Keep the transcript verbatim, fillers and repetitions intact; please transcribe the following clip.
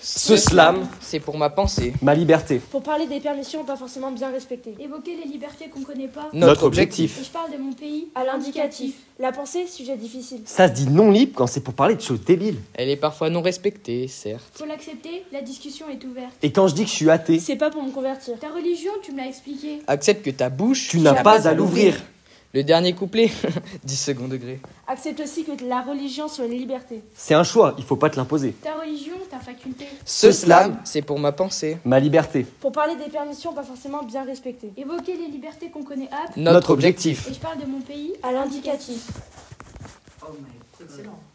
Ce slam, c'est pour ma pensée. ma liberté, Pour parler des permissions pas forcément bien respectées. Évoquer les libertés qu'on connaît pas. notre objectif. Et je parle de mon pays À l'indicatif. La pensée, sujet difficile. Ça se dit non libre quand c'est pour parler de choses débiles. Elle est parfois non respectée, certes. Faut l'accepter, la discussion est ouverte. Et quand je dis que je suis athée, C'est pas pour me convertir. Ta religion, tu me l'as expliqué. Accepte que ta bouche... tu n'as pas à l'ouvrir. Le dernier couplet, dix second degré. Accepte aussi que la religion soit une liberté. C'est un choix, il faut pas te l'imposer. Ta religion, ta faculté. Ce slam, c'est pour ma pensée. Ma liberté, Pour parler des permissions pas forcément bien respectées. Évoquer les libertés qu'on connaît pas. Notre, notre objectif. Et je parle de mon pays À l'indicatif. Oh, mais excellent.